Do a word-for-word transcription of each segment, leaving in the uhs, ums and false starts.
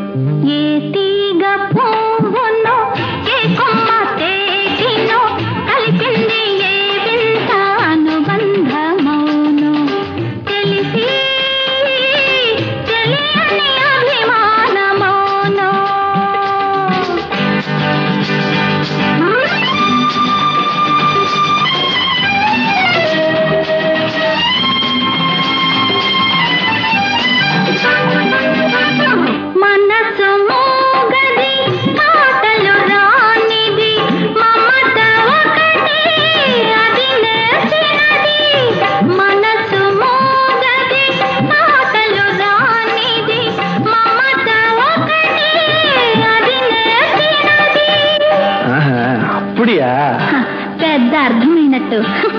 పెద్ద అర్థమైనట్టు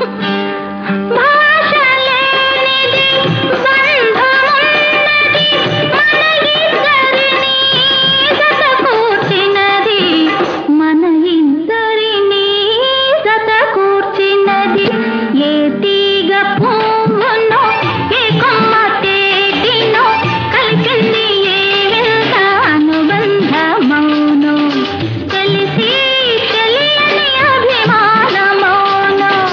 మన ఇద్దరిని జత కూర్చినది ఏ తీగ పువ్వునో ఏ కొమ్మ తేటినో కలిసింది ఏ వింత అనుబంధమౌనో తెలిసి తెలియని అభిమానమౌనో.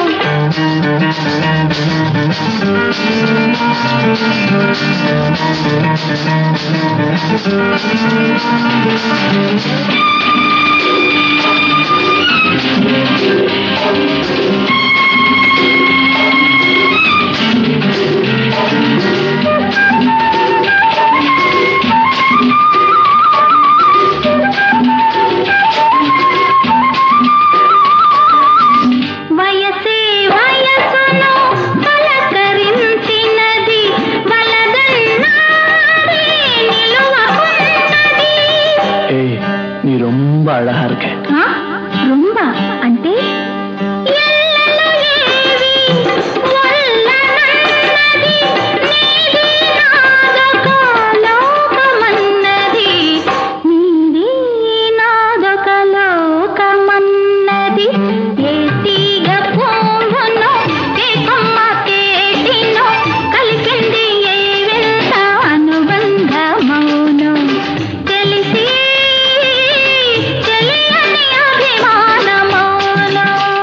వయసే వయసును పలకరించినది వలదన్నారే నిలువకున్నది. ఏయ్ నీ రొంబ అழகா இருக்க. రొంబ అంటే ఎల్లలు ఏవి వల్లనన్నది నీది నాదొక లోకమన్నది నీది నాదొక లోకమన్నది ఏ తీగ పువ్వునో ఏ కొమ్మ తేటినో కలిసింది ఏ వింత అనుబంధమౌనో తెలిసి తెలియని అభిమానమౌనో.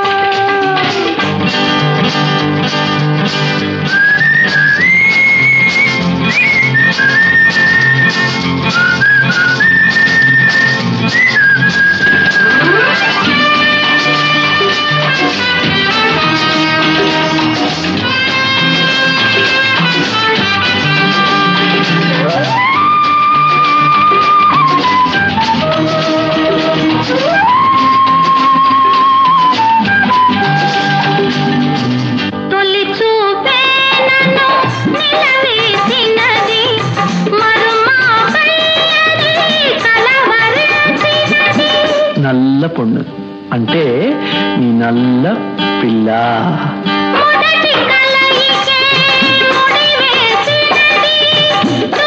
తొలి చూపే నన్ను నిలవేసినది మరుమాపయ్యది కలవరించినది. నల్ల పొన్ను అంటే నీ నల్ల పిల్ల. మొదటి కలయికే ముడివేసినది